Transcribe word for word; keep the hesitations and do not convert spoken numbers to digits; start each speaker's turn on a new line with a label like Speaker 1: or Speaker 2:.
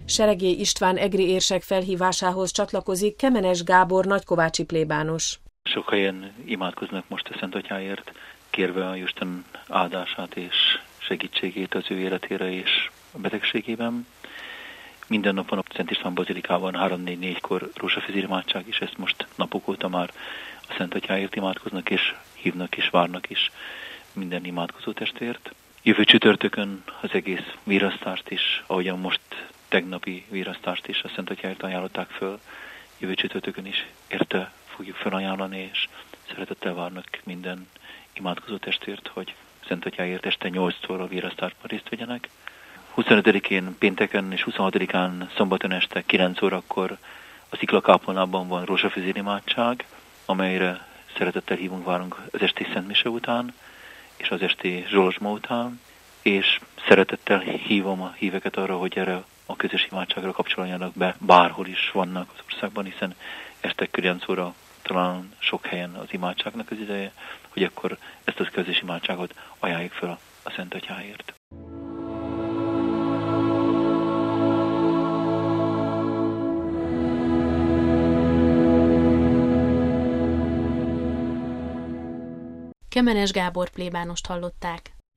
Speaker 1: Seregély István egri érsek felhívásához csatlakozik Kemenes Gábor nagykovácsi plébános.
Speaker 2: Sok helyen imádkoznak most a Szent Atyáért, kérve a Isten áldását és segítségét az ő életére és a betegségében. Minden napon a Szent István bazilikában három-négy-négykor rózsafűzér imádság is, ezt most napok óta már a Szent Atyáért imádkoznak, és hívnak és várnak is minden imádkozó testvért. Jövő csütörtökön az egész virasztást is, ahogyan most tegnapi virasztást is a Szent Atyáért ajánlották föl, jövő csütörtökön is érte fogjuk felajánlani, és szeretettel várnak minden imádkozó testvért, hogy Szent Atyáért este nyolctól a virasztásban részt vegyenek. huszonötödikén pénteken és huszonhatodikán szombaton este kilenc órakor a Sziklakápolnában van rózsafűzér imádság, amelyre szeretettel hívunk, várunk az esti szentmise után, és az esti zsolozsma után, és szeretettel hívom a híveket arra, hogy erre a közös imádságra kapcsoljanak be, bárhol is vannak az országban, hiszen este kilenc óra talán sok helyen az imádságnak az ideje, hogy akkor ezt a közös imádságot ajánljuk fel a Szent Atyáért.
Speaker 3: Kemenes Gábor plébánost hallották.